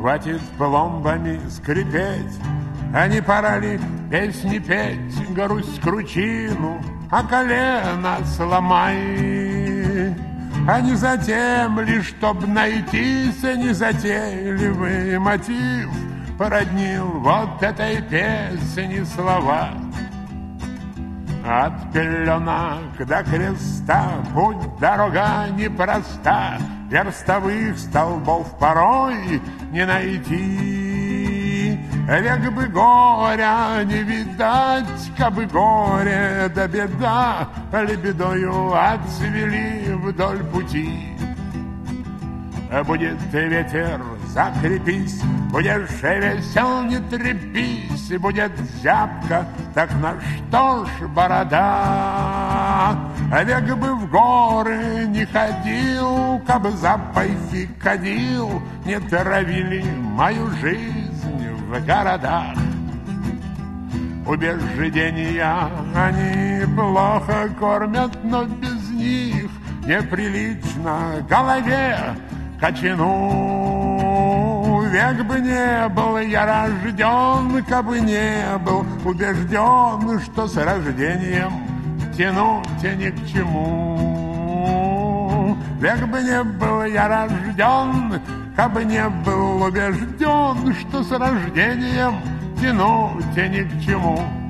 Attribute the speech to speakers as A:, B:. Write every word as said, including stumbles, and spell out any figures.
A: Хватит пломбами скрипеть, а не пора ли песни петь, грусть кручину, а колено сломай. А не затем лишь, чтоб найтись незатейливый мотив, породнил вот этой песни слова. От пеленок до креста путь дорога непроста, верстовых столбов порой не найти. Век бы горя не видать, кабы горе да беда лебедою отцвели вдоль пути. Будет ветер, закрепись, будешь весел, не трепись, будет зябко, так на что ж борода? Век бы в горы не ходил, кабы запахи кадил не травили мою жизнь в городах. Убеждения они плохо кормят, но без них неприлично голове качину. Век бы не был я рожден, кабы не был убежден, что с рождением тянуть ни к чему. Век бы не был я рожден, кабы не был убежден, что с рождением тянуть ни к чему.